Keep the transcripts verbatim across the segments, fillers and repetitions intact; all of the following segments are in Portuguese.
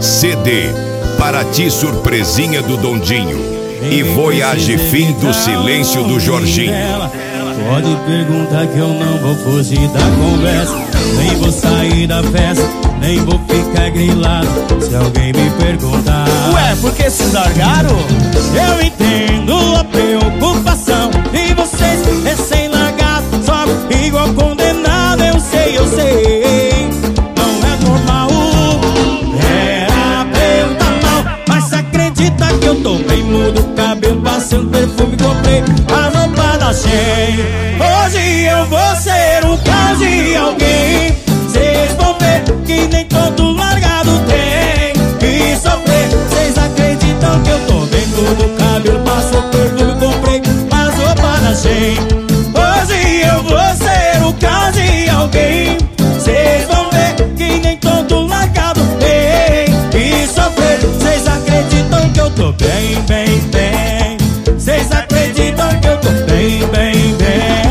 C D Para Ti Surpresinha do Dondinho e Voyage Fim do Silêncio do Jorginho. Pode perguntar que eu não vou fugir da conversa, nem vou sair da festa, nem vou ficar grilado se alguém me perguntar. Ué, por que se largaram? Eu entendo a preocupação de vocês recém-largados, só igual condenado, eu sei, eu sei. Não é normal, era pra eu tá mal, mas cê acredita que eu tô bem mudo, cabelo, passando perfume, comprei a roupa da Shein. Hoje eu vou ser o caso de alguém, cês vão ver que nem todo largado tem que sofrer. Cês acreditam que eu tô bem mudo, cabelo, passou perfume, comprei a roupa da Shein. Hoje eu vou ser o caso de alguém, cês vão ver que nem todo largado tem que sofrer. Cês acreditam que eu tô bem, bem, bem. Cês acreditam que eu tô bem, bem, bem.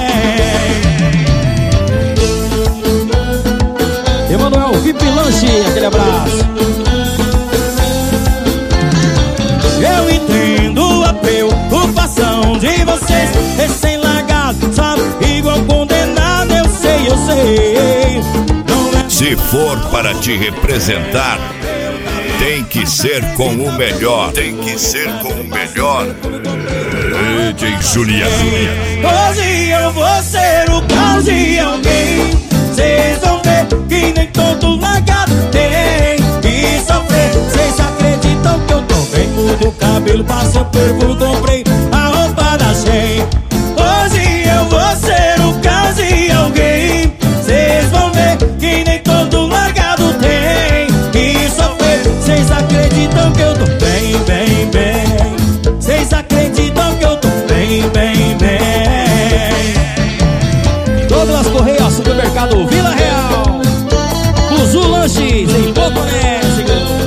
Emanuel V I P Lanche, aquele abraço. Eu entendo a preocupação de vocês recém-largados, sabe, igual condenado, eu sei, eu sei. Não é... Se for para te representar, tem que ser com o melhor. Tem que ser com o melhor. D J Juliano. Hoje eu vou ser o caos de alguém, cês vão ver que nem todo largado tem que sofrer. Cês acreditam que eu tô bem mudo, o cabelo, passou perfume, comprei a roupa da Shein. Hoje eu vou ser o caos de alguém, cês vão ver que nem todo largado tem que sofrer. Cês acreditam que eu tô bem, bem, bem. Cês acreditam que eu tô bem, bem, bem. Douglas Correia, Supermercado Vila Real, Buzu Lanches em Poconés.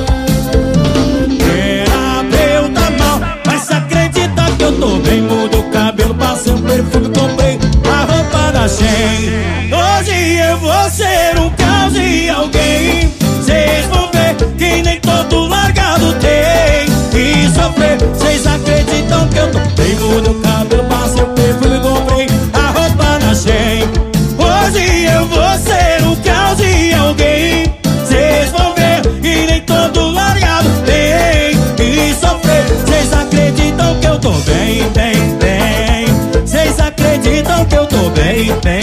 Era pra eu tá mal, mas cê acredita que eu tô bem mudo, cabelo, passei um perfume, comprei a roupa da Shein. Hoje eu vou ser um caos de alguém, cês vão ver que nem todo largado tem que sofrer. Cês acreditam que eu tô bem mudo, cabelo, passei um perfume, comprei a roupa da Shein. Hoje eu vou ser o caos de alguém, cês vão ver que nem todo largado tem que sofrer. Cês acreditam que eu tô bem, bem, bem. Cês acreditam que eu tô bem, bem.